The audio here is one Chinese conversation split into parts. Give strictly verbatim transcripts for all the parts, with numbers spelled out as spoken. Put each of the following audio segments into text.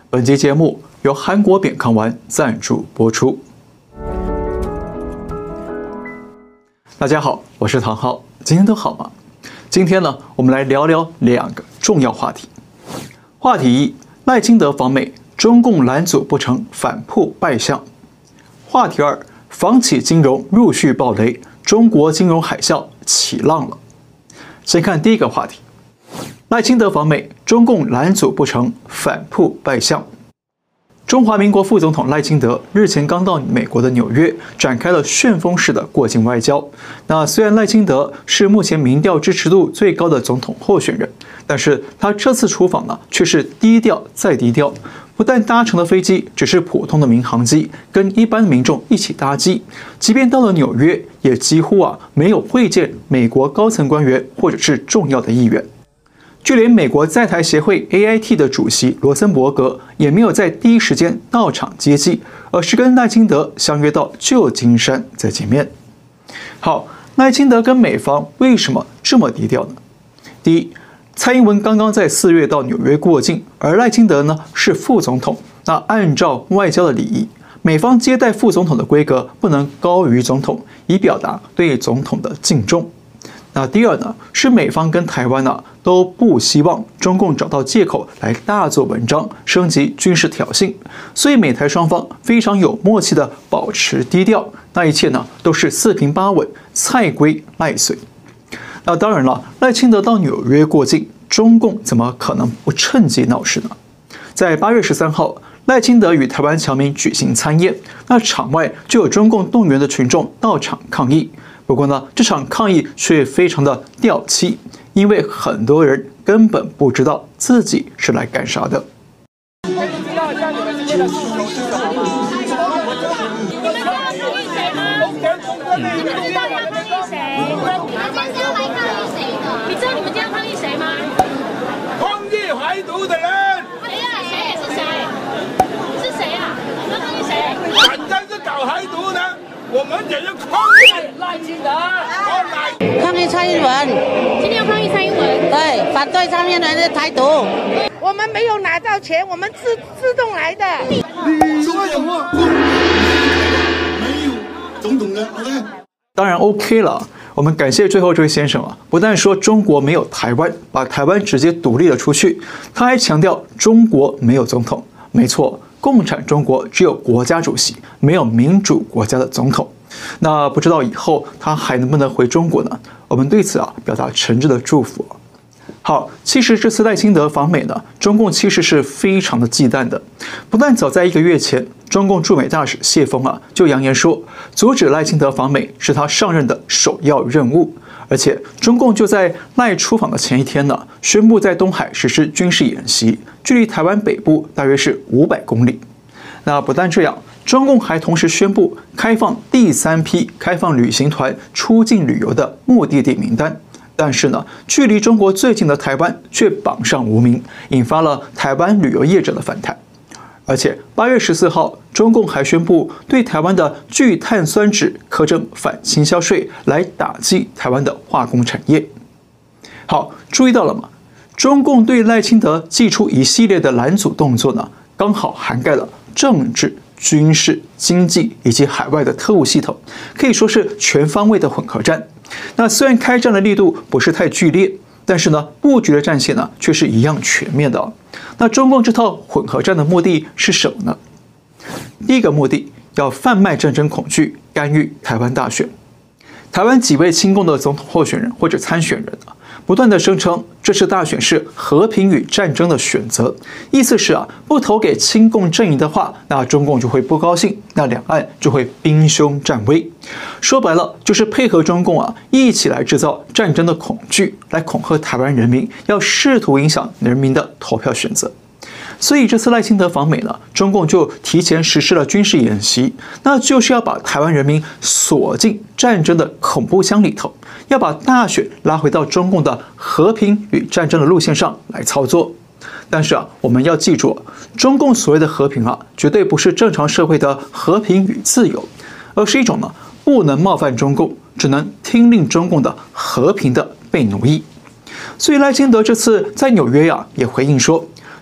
本期节目由韩国扁康丸赞助播出。大家好，我是唐浩，今天都好吗？今天呢，我们来聊聊两个重要话题。话题一：赖清德访美，中共拦阻不成，反扑败相。话题二：房企金融陆续爆雷，中国金融海啸起浪了。先看第一个话题。赖清德访美，中共拦阻不成，反扑败相。中华民国副总统赖清德日前刚到美国的纽约，展开了旋风式的过境外交。那虽然赖清德是目前民调支持度最高的总统候选人，但是他这次出访呢，却是低调再低调。不但搭乘的飞机只是普通的民航机，跟一般民众一起搭机，即便到了纽约，也几乎啊没有会见美国高层官员或者是重要的议员。就连美国在台协会 A I T 的主席罗森伯格也没有在第一时间到场接机，而是跟赖清德相约到旧金山再见面。好，赖清德跟美方为什么这么低调呢？第一，蔡英文刚刚在四月到纽约过境，而赖清德呢是副总统，那按照外交的礼仪，美方接待副总统的规格不能高于总统，以表达对总统的敬重。那第二呢，是美方跟台湾啊都不希望中共找到借口来大做文章，升级军事挑衅，所以美台双方非常有默契的保持低调，那一切呢都是四平八稳，蔡归赖随。那当然了，赖清德到纽约过境，中共怎么可能不趁机闹事呢？在八月十三号，赖清德与台湾侨民举行餐宴，那场外就有中共动员的群众到场抗议。不过呢，这场抗议却非常的掉漆，因为很多人根本不知道自己是来干啥的。可以知道一下你们今天的诉求是什么吗？你们要抗议谁吗？你们知道要抗议谁？你们今天是要来抗议谁的？你知道你们今天要抗议谁吗？抗议台独的人。谁呀？谁也是谁？你是谁呀？你要抗议谁？反正是搞台独的。我们也要抗议赖清德， 抗议蔡英文。 今天要抗议蔡英文， 对，反对蔡英文的台独。 我们没有拿到钱，我们自自动来的。 你说什么？没有总统的 OK。 当然 OK 了。我们感谢最后这位先生啊，不但说中国没有台湾，把台湾直接独立了出去，他还强调中国没有总统。没错。共产中国只有国家主席，没有民主国家的总统。那不知道以后他还能不能回中国呢？我们对此啊表达诚挚的祝福。好，其实这次赖清德访美呢，中共其实是非常的忌惮的。不但早在一个月前，中共驻美大使谢峰啊就扬言说，阻止赖清德访美是他上任的首要任务。而且中共就在赖出访的前一天呢，宣布在东海实施军事演习，距离台湾北部大约是五百公里。那不但这样，中共还同时宣布开放第三批开放旅行团出境旅游的目的地名单。但是呢，距离中国最近的台湾却榜上无名，引发了台湾旅游业者的反弹。而且八月十四号，中共还宣布对台湾的聚碳酸酯课征反倾销税，来打击台湾的化工产业。好，注意到了吗？中共对赖清德祭出一系列的拦阻动作呢，刚好涵盖了政治、军事、经济以及海外的特务系统，可以说是全方位的混合战。那虽然开战的力度不是太剧烈，但是呢，布局的战线呢却是一样全面的哦。那中共这套混合战的目的是什么呢？第一个目的要贩卖战争恐惧，干预台湾大选。台湾几位亲共的总统候选人或者参选人啊，不断的声称这次大选是和平与战争的选择，意思是啊，不投给亲共阵营的话，那中共就会不高兴，那两岸就会兵凶战危。说白了，就是配合中共啊，一起来制造战争的恐惧，来恐吓台湾人民，要试图影响人民的投票选择。所以这次赖清德访美呢，中共就提前实施了军事演习，那就是要把台湾人民锁进战争的恐怖箱里头，要把大选拉回到中共的和平与战争的路线上来操作。但是啊，我们要记住，中共所谓的和平啊，绝对不是正常社会的和平与自由，而是一种呢不能冒犯中共，只能听令中共的和平的被奴役。所以赖清德这次在纽约呀、啊、也回应说，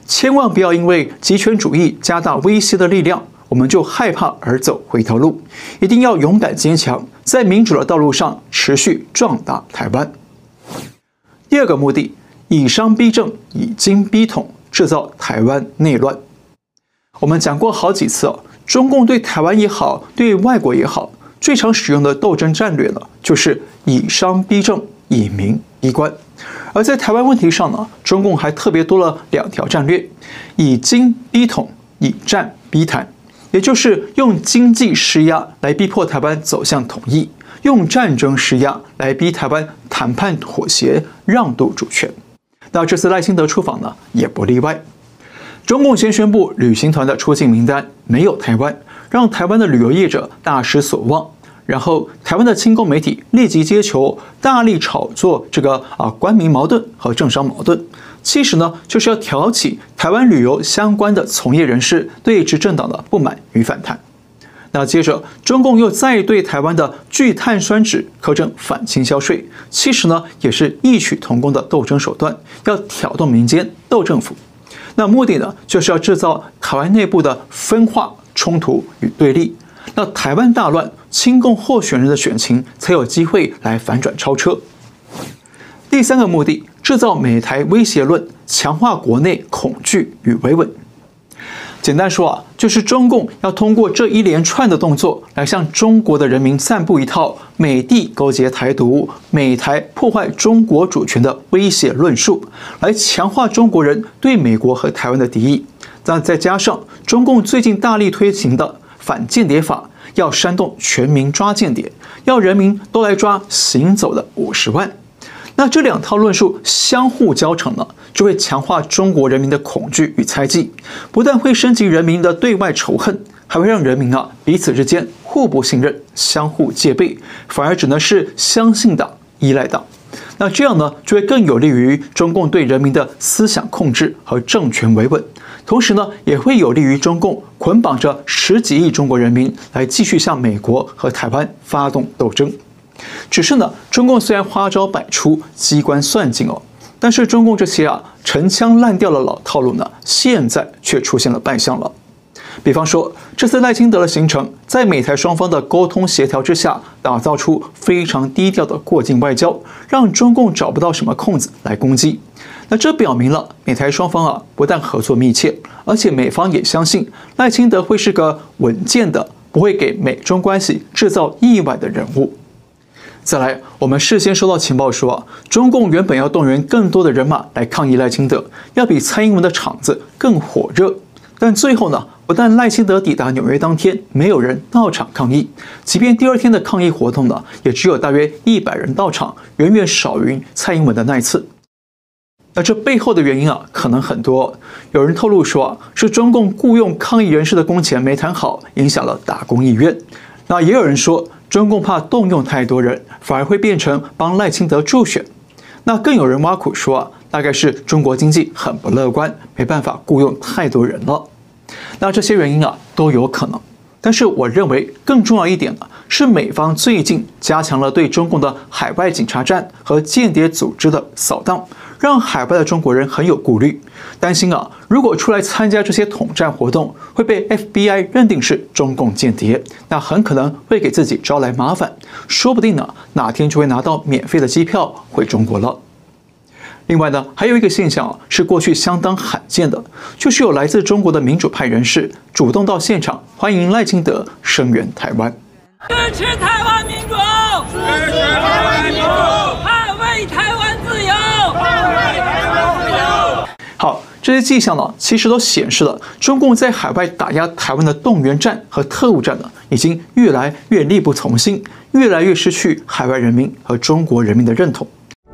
千万不要因为极权主义加大威胁的力量，我们就害怕而走回头路。一定要勇敢坚强，在民主的道路上持续壮大台湾。第二个目的，以商逼政，以经逼统，制造台湾内乱。我们讲过好几次哦，中共对台湾也好，对外国也好，最常使用的斗争战略呢，就是以商逼政，以民逼官。而在台湾问题上呢，中共还特别多了两条战略：以经逼统，以战逼谈。也就是用经济施压来逼迫台湾走向统一，用战争施压来逼台湾谈判妥协，让渡主权。那这次赖清德出访呢，也不例外。中共先宣布旅行团的出境名单没有台湾，让台湾的旅游业者大失所望。然后，台湾的亲共媒体立即接球，大力炒作这个啊官民矛盾和政商矛盾。其实呢，就是要挑起台湾旅游相关的从业人士对执政党的不满与反弹。那接着，中共又再对台湾的聚碳酸酯课征反倾销税，其实呢也是异曲同工的斗争手段，要挑动民间斗政府。那目的呢，就是要制造台湾内部的分化、冲突与对立。那台湾大乱，亲共候选人的选情才有机会来反转超车。第三个目的，制造美台威胁论，强化国内恐惧与维稳。简单说啊，就是中共要通过这一连串的动作，来向中国的人民散布一套美帝勾结台独、美台破坏中国主权的威胁论述，来强化中国人对美国和台湾的敌意。那再加上中共最近大力推行的反间谍法，要煽动全民抓间谍，要人民都来抓行走的五十万。那这两套论述相互交成了，就会强化中国人民的恐惧与猜忌，不但会升级人民的对外仇恨，还会让人民啊彼此之间互不信任、相互戒备，反而只能是相信党、依赖党。那这样呢，就会更有利于中共对人民的思想控制和政权维稳，同时呢，也会有利于中共捆绑着十几亿中国人民来继续向美国和台湾发动斗争。只是呢，中共虽然花招百出、机关算尽哦，但是中共这些啊陈腔滥调的老套路呢，现在却出现了败相了。比方说，这次赖清德的行程，在美台双方的沟通协调之下，打造出非常低调的过境外交，让中共找不到什么空子来攻击。那这表明了美台双方啊不但合作密切，而且美方也相信赖清德会是个稳健的，不会给美中关系制造意外的人物。再来，我们事先收到情报说啊，中共原本要动员更多的人马来抗议赖清德，要比蔡英文的场子更火热。但最后呢，不但赖清德抵达纽约当天没有人到场抗议，即便第二天的抗议活动呢，也只有大约一百人到场，远远少于蔡英文的那一次。那这背后的原因啊，可能很多。有人透露说啊，是中共雇佣抗议人士的工钱没谈好，影响了打工意愿。那也有人说，中共怕动用太多人，反而会变成帮赖清德助选。那更有人挖苦说啊，大概是中国经济很不乐观，没办法雇佣太多人了。那这些原因啊都有可能，但是我认为更重要一点呢，是美方最近加强了对中共的海外警察站和间谍组织的扫荡，让海外的中国人很有顾虑，担心啊，如果出来参加这些统战活动，会被 F B I 认定是中共间谍，那很可能会给自己招来麻烦，说不定呢哪天就会拿到免费的机票回中国了。另外呢，还有一个现象啊，是过去相当罕见的，就是有来自中国的民主派人士主动到现场欢迎赖清德声援台湾， 支持台湾民主，支持台湾民主，捍卫台湾自由，捍卫台湾自由。 好，这些迹象呢，其实都显示了中共在海外打压台湾的动员战和特务战呢，已经越来越力不从心，越来越失去海外人民和中国人民的认同。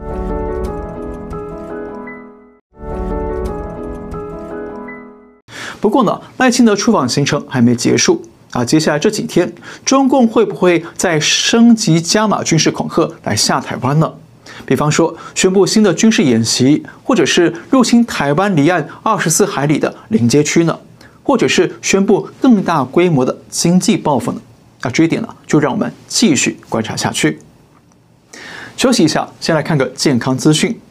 不过呢，赖清德出访行程还没结束啊，接下来这几天，中共会不会再升级加码军事恐吓来吓台湾呢？比方说宣布新的军事演习，或者是入侵台湾离岸二十四海里的临街区呢？或者是宣布更大规模的经济报复呢？那这一点呢，就让我们继续观察下去。休息一下，先来看个健康资讯。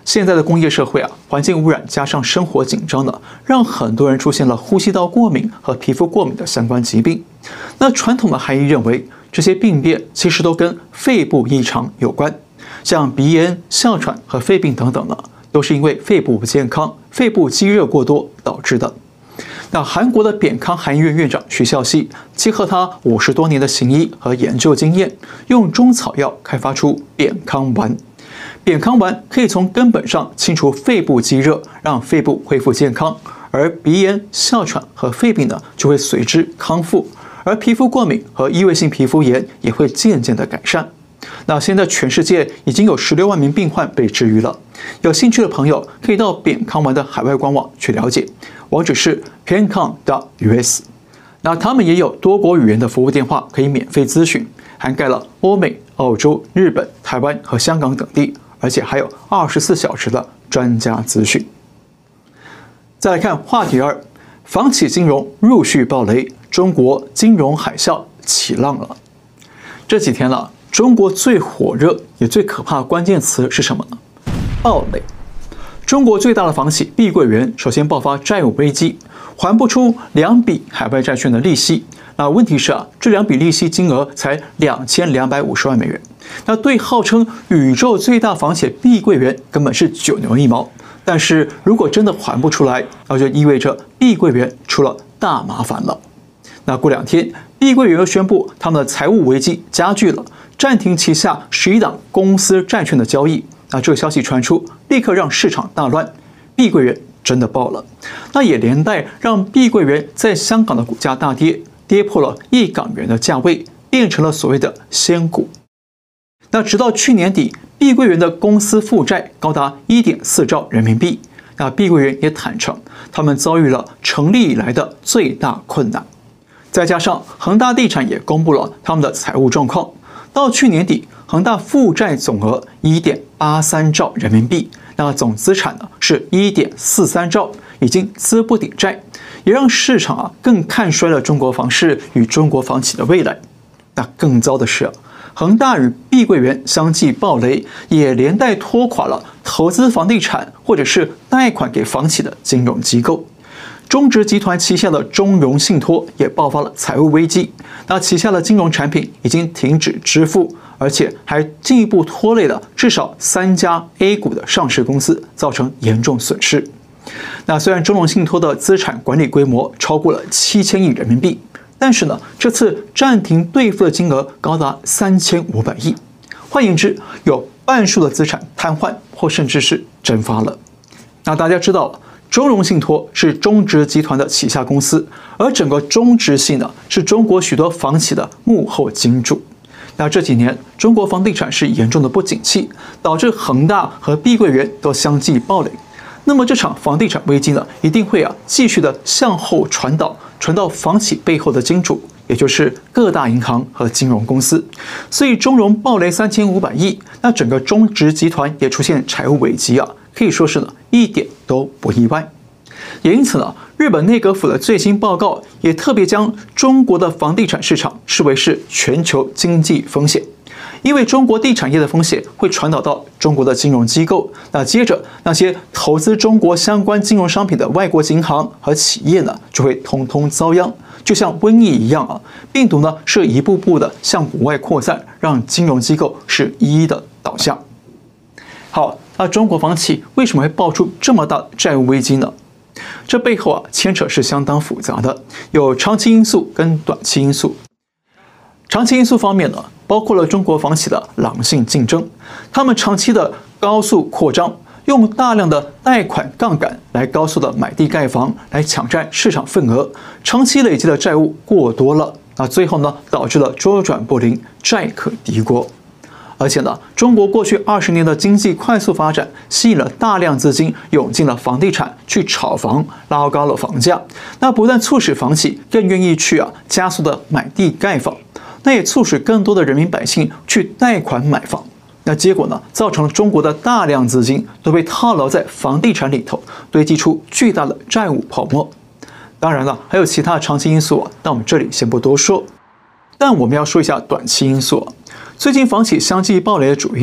现在的工业社会啊，环境污染加上生活紧张呢，让很多人出现了呼吸道过敏和皮肤过敏的相关疾病。那传统的韩医认为，这些病变其实都跟肺部异常有关，像鼻炎、哮喘和肺病等等呢，都是因为肺部不健康、肺部积热过多导致的。那韩国的扁康韩医院院长徐孝熙结合他五十多年的行医和研究经验，用中草药开发出扁康丸。扁康丸可以从根本上清除肺部积热，让肺部恢复健康，而鼻炎、哮喘和肺病呢就会随之康复，而皮肤过敏和异位性皮肤炎也会渐渐的改善。那现在全世界已经有十六万名病患被治愈了，有兴趣的朋友可以到扁康丸的海外官网去了解，网址是 pencom dot U S。那他们也有多国语言的服务电话可以免费咨询，涵盖了欧美、澳洲、日本、台湾和香港等地，而且还有二十四小时的专家咨询。再来看话题二，房企金融陆续爆雷，中国金融海啸起浪了。这几天了，中国最火热也最可怕的关键词是什么呢？爆雷。中国最大的房企碧桂园首先爆发债务危机，还不出两笔海外债券的利息。那问题是啊，这两笔利息金额才两千两百五十万美元，那对号称宇宙最大房企碧桂园根本是九牛一毛。但是如果真的还不出来，那就意味着碧桂园出了大麻烦了。那过两天，碧桂园又宣布他们的财务危机加剧了，暂停旗下十一档公司债券的交易。那这个消息传出，立刻让市场大乱，碧桂园真的爆了。那也连带让碧桂园在香港的股价大跌，跌破了一港元的价位，变成了所谓的仙股。那直到去年底，碧桂园的公司负债高达 一点四兆人民币。那碧桂园也坦诚，他们遭遇了成立以来的最大困难。再加上恒大地产也公布了他们的财务状况，到去年底，恒大负债总额 一点八三兆人民币，那总资产呢是 一点四三兆，已经资不抵债，也让市场啊更看衰了中国房市与中国房企的未来。那更糟的是啊，恒大与碧桂园相继爆雷，也连带拖垮了投资房地产或者是贷款给房企的金融机构。中植集团旗下的中融信托也爆发了财务危机，那旗下的金融产品已经停止支付，而且还进一步拖累了至少三家 A 股的上市公司，造成严重损失。那虽然中融信托的资产管理规模超过了七千亿人民币，但是呢，这次暂停兑付的金额高达三千五百亿，换言之，有半数的资产瘫痪或甚至是蒸发了。那大家知道了，中融信托是中植集团的旗下公司，而整个中植系呢，是中国许多房企的幕后金主。那这几年，中国房地产是严重的不景气，导致恒大和碧桂园都相继爆雷。那么这场房地产危机呢，一定会啊继续的向后传导，传到房企背后的金主，也就是各大银行和金融公司。所以中融爆雷三千五百亿，那整个中植集团也出现财务危机啊，可以说是呢一点都不意外。也因此呢，日本内阁府的最新报告也特别将中国的房地产市场视为是全球经济风险，因为中国地产业的风险会传导到中国的金融机构，那接着那些投资中国相关金融商品的外国银行和企业呢，就会通通遭殃，就像瘟疫一样啊，病毒呢是一步步的向国外扩散，让金融机构是一一的倒下。好，那中国房企为什么会爆出这么大的债务危机呢？这背后啊牵扯是相当复杂的，有长期因素跟短期因素。长期因素方面呢，包括了中国房企的狼性竞争，他们长期的高速扩张，用大量的贷款杠杆来高速的买地盖房，来抢占市场份额，长期累积的债务过多了，那最后呢导致了周转不灵，债可敌国。而且呢，中国过去二十年的经济快速发展，吸引了大量资金涌进了房地产，去炒房，拉高了房价。那不但促使房企更愿意去啊加速的买地盖房，那也促使更多的人民百姓去贷款买房。那结果呢，造成了中国的大量资金都被套牢在房地产里头，堆积出巨大的债务泡沫。当然了，还有其他的长期因素啊，但我们这里先不多说。但我们要说一下短期因素啊。最近房企相继爆雷的主因呢，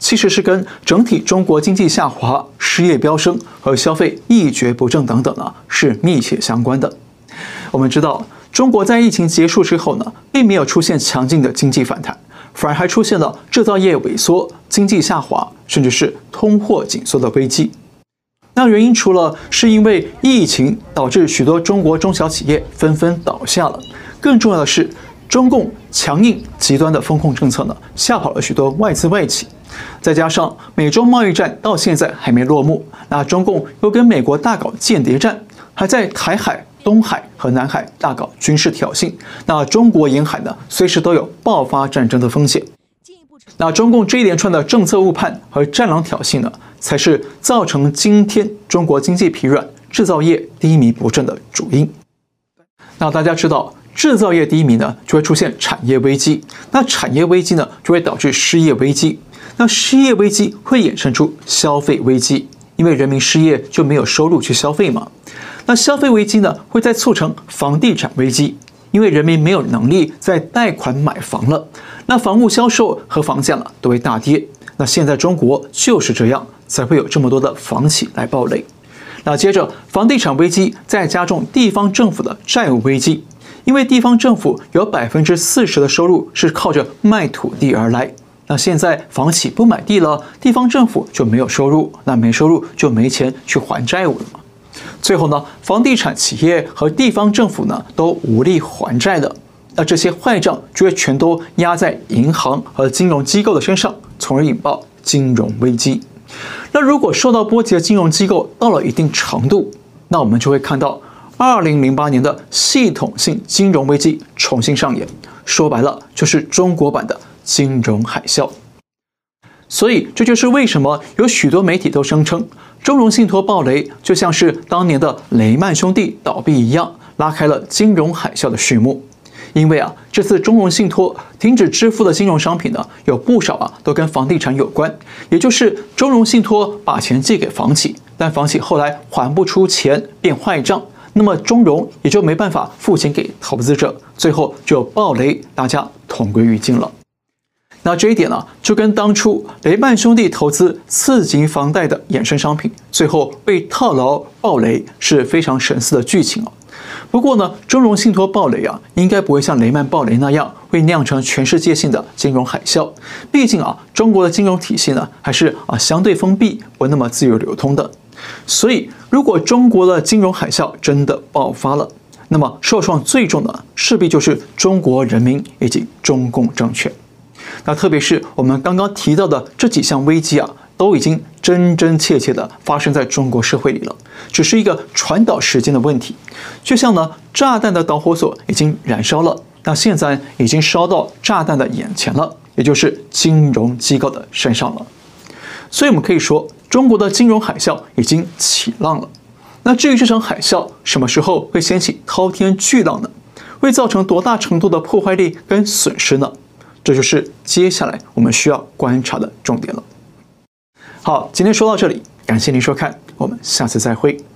其实是跟整体中国经济下滑、失业飙升和消费一蹶不振等等呢是密切相关的。我们知道，中国在疫情结束之后呢，并没有出现强劲的经济反弹，反而还出现了制造业萎缩、经济下滑，甚至是通货紧缩的危机。那原因除了是因为疫情导致许多中国中小企业纷纷倒下了，更重要的是，中共强硬极端的风控政策呢，吓跑了许多外资外企。再加上美中贸易战到现在还没落幕，那中共又跟美国大搞间谍战，还在台海、东海和南海大搞军事挑衅，那中国沿海呢，随时都有爆发战争的风险。那中共这一连串的政策误判和战狼挑衅呢，才是造成今天中国经济疲软、制造业低迷不振的主因。那大家知道，制造业低迷呢，就会出现产业危机，那产业危机呢，就会导致失业危机，那失业危机会衍生出消费危机，因为人民失业就没有收入去消费嘛。那消费危机呢，会再促成房地产危机，因为人民没有能力再贷款买房了，那房屋销售和房价呢都会大跌。那现在中国就是这样，才会有这么多的房企来爆雷。那接着房地产危机再加重地方政府的债务危机，因为地方政府有百分之四十的收入是靠着卖土地而来。那现在房企不买地了，地方政府就没有收入，那没收入就没钱去还债务了嘛。最后呢，房地产企业和地方政府呢都无力还债了，那这些坏账就会全都压在银行和金融机构的身上，从而引爆金融危机。那如果受到波及的金融机构到了一定程度，那我们就会看到二零零八年的系统性金融危机重新上演，说白了就是中国版的金融海啸。所以这就是为什么有许多媒体都声称中融信托爆雷就像是当年的雷曼兄弟倒闭一样，拉开了金融海啸的序幕。因为啊，这次中融信托停止支付的金融商品呢，有不少啊都跟房地产有关，也就是中融信托把钱借给房企，但房企后来还不出钱变坏账，那么中融也就没办法付钱给投资者，最后就爆雷，大家同归于尽了。那这一点呢、啊，就跟当初雷曼兄弟投资次级房贷的衍生商品，最后被套牢爆雷是非常神似的剧情哦。不过呢，中融信托爆雷啊，应该不会像雷曼爆雷那样会酿成全世界性的金融海啸。毕竟啊，中国的金融体系呢，还是啊相对封闭，不那么自由流通的。所以，如果中国的金融海啸真的爆发了，那么受创最重的势必就是中国人民以及中共政权。那特别是我们刚刚提到的这几项危机啊，都已经真真切切的发生在中国社会里了，只是一个传导时间的问题。就像呢，炸弹的导火索已经燃烧了，那现在已经烧到炸弹的眼前了，也就是金融机构的身上了。所以我们可以说，中国的金融海啸已经起浪了。那至于这场海啸什么时候会掀起滔天巨浪呢？会造成多大程度的破坏力跟损失呢？这就是接下来我们需要观察的重点了。好，今天说到这里，感谢您收看，我们下次再会。